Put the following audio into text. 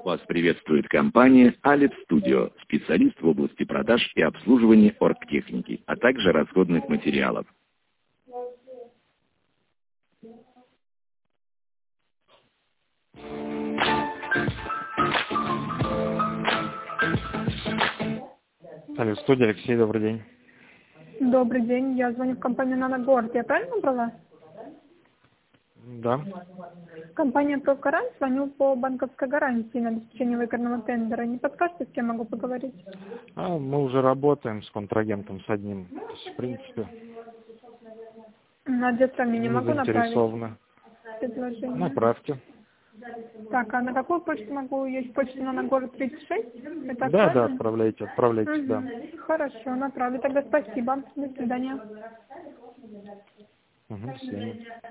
Вас приветствует компания Aleph Studio, специалист в области продаж и обслуживания оргтехники, а также расходных материалов. Aleph Studio, Алексей, добрый день. Добрый день, я звоню в компанию «Наногорд». Я правильно набрала? Да. Компания «Профгарант», звоню по банковской гарантии на обеспечение выигранного тендера. Не подскажете, с кем могу поговорить? Мы уже работаем с контрагентом, с одним. То есть, в принципе, На где сравнение мы могу направить? заинтересованы. Предложение. Направьте. Так, а на какую почту могу? Есть почта «Наногорд 36»? Это Да, правильно? отправляйте, да. Хорошо, направлю. Тогда спасибо. До свидания. До свидания.